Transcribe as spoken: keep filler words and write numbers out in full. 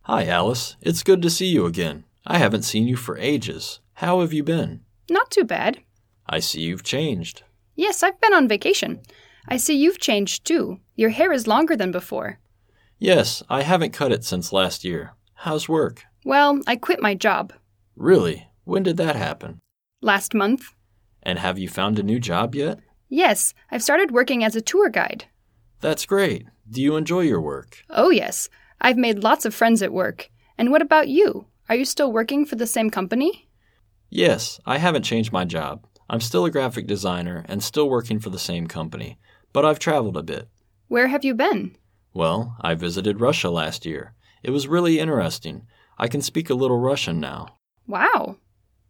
Hi, Alice. It's good to see you again. I haven't seen you for ages. How have you been? Not too bad. I see you've changed. Yes, I've been on vacation. I see you've changed too. Your hair is longer than before. Yes, I haven't cut it since last year. How's work? Well, I quit my job. Really? When did that happen? Last month. And have you found a new job yet? Yes, I've started working as a tour guide. That's great. Do you enjoy your work? Oh, yes. I've made lots of friends at work. And what about you? Are you still working for the same company? Yes, I haven't changed my job. I'm still a graphic designer and still working for the same company, but I've traveled a bit. Where have you been? Well, I visited Russia last year. It was really interesting. I can speak a little Russian now. Wow.